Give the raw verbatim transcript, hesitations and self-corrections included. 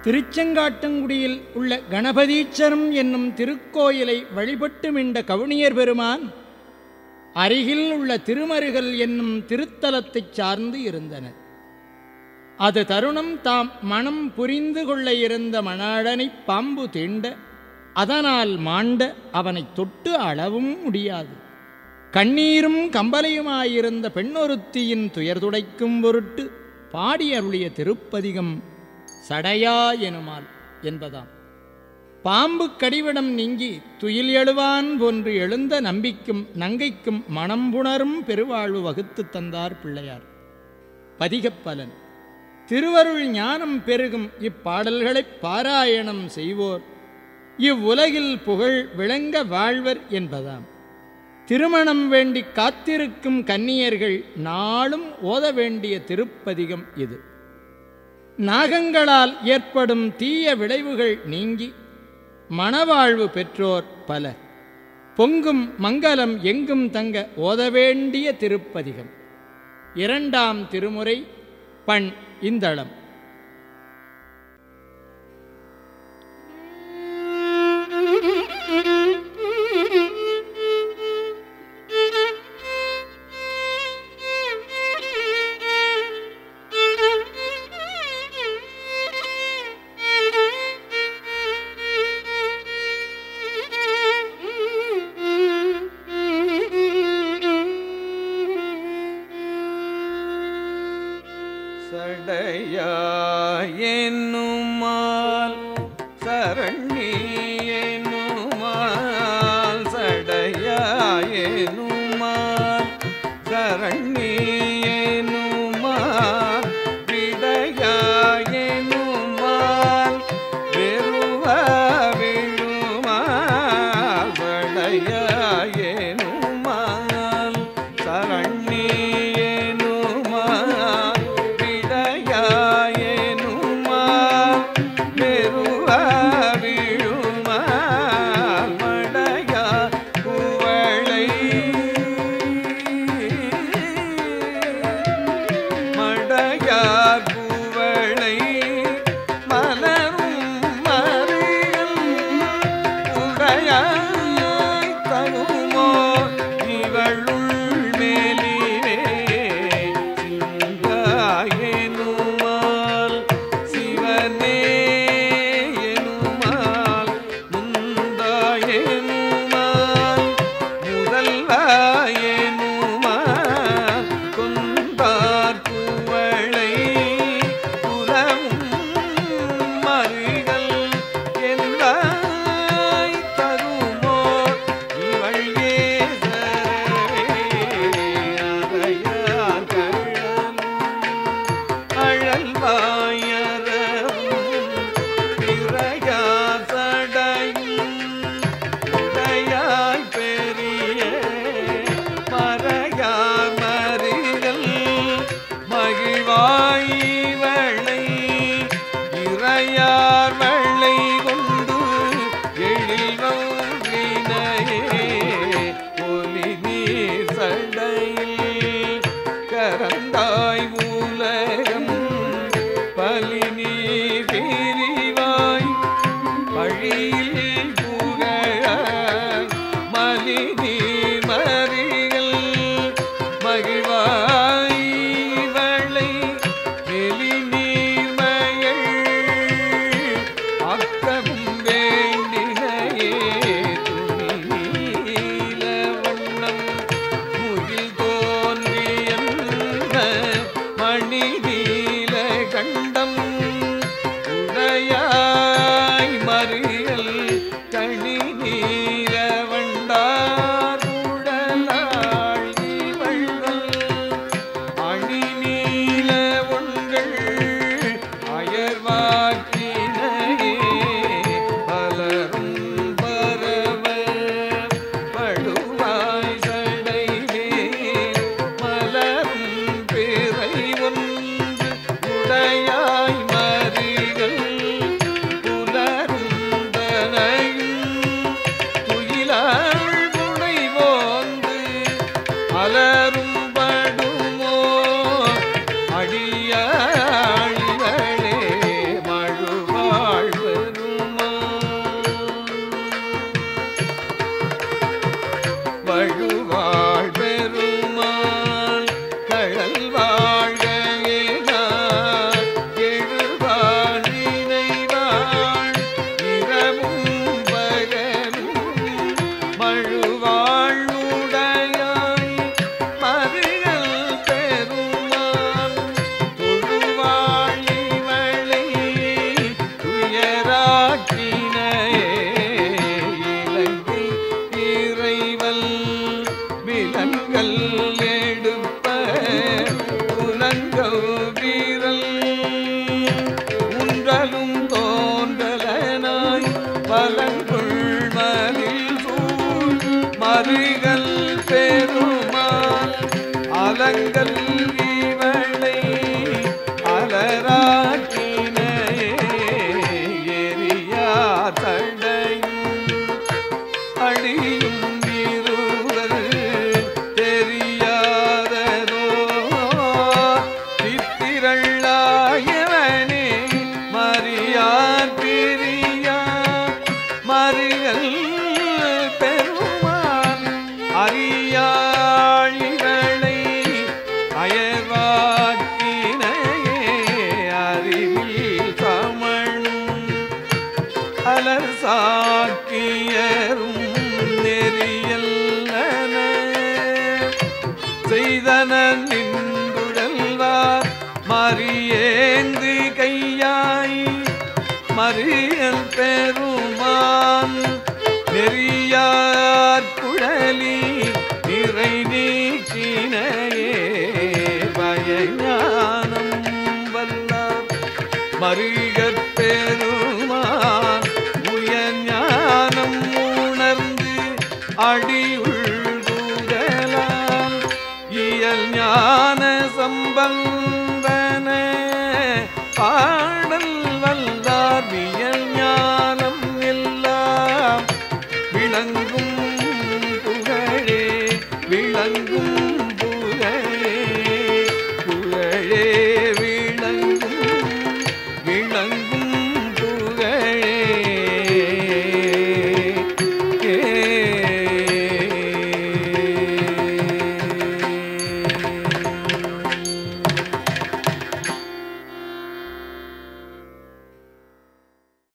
திருச்செங்காட்டங்குடியில் உள்ள கணபதீச்சரம் என்னும் திருக்கோயிலை வழிபட்டு மீண்ட கவுனியர் பெருமான் அருகில் உள்ள திருமருகல் என்னும் திருத்தலத்தைச் சார்ந்து இருந்தனர். அது தருணம் தாம் மனம் புரிந்து கொள்ள இருந்த மணாளனை பாம்பு தீண்ட, அதனால் மாண்ட அவனை தொட்டு அளவும் முடியாது. கண்ணீரும் கம்பலையுமாயிருந்த பெண்ணொருத்தியின் துயர் துடைக்கும் பொருட்டு பாடி அருளிய திருப்பதிகம் சடையா எனுமால் என்பதாம். பாம்பு கடிவிடம் நீங்கி துயில் எழுவான் போன்று எழுந்த நம்பிக்கும் நங்கைக்கும் மணம்புணரும் பெருவாழ்வு வகுத்து தந்தார் பிள்ளையார். பதிகப்பலன். திருவருள் ஞானம் பெருகும் இப்பாடல்களைப் பாராயணம் செய்வோர் இவ்வுலகில் புகழ் விளங்க வாழ்வர் என்பதாம். திருமணம் வேண்டி காத்திருக்கும் கன்னியர்கள் நாளும் ஓத வேண்டிய திருப்பதிகம் இது. நாகங்களால் ஏற்படும் தீய விளைவுகள் நீங்கி மணவாழ்வு பெற்றோர் பலர். பொங்கும் மங்களம் எங்கும் தங்க ஓத வேண்டிய திருப்பதிகம். இரண்டாம் திருமுறை. பண் இந்தளம். சடையா என்னுமால் சரணி என்னுமால் சடையா என்னுமால் சரணி என்னுமால் விடையா என்னுமால் வெறுவ விழுமால் சடையா என்னுமால் சரணி மகிழ்வாய் வளை வெளி நீர்மயள் மலியேந்து கையாய் மறியல் பெருமான் நெறியார் குழலி நிறை நீக்கினையே பயஞானம் வல்லார் மருகப் பெருமான் உயஞானம் உணர்ந்து அடியுள்குதலால் இயல் ஞான சம்பந்தன பாடல் வல்லார் வியல் ஞானம் எல்லாம் விளங்கும் புகழே விளங்கும்